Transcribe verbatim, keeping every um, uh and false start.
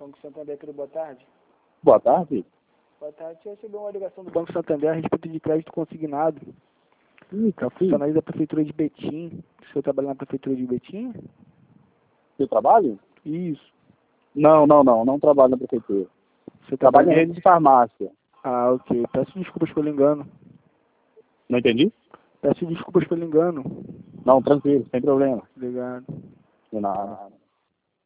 Banco Santander, aqui, boa tarde. Boa tarde. Boa tarde. Eu recebi uma ligação do Banco Santander a respeito de crédito consignado. Ih, Para funcionários da Prefeitura de Betim. O senhor trabalha na Prefeitura de Betim? Seu trabalho? Isso. Não, não, não. Não trabalho na Prefeitura. Você Trabalho trabalha em rede de farmácia. Ah, ok. Peço desculpas pelo engano. Não entendi? Peço desculpas pelo engano. Não, tranquilo, sem problema. Obrigado. De nada.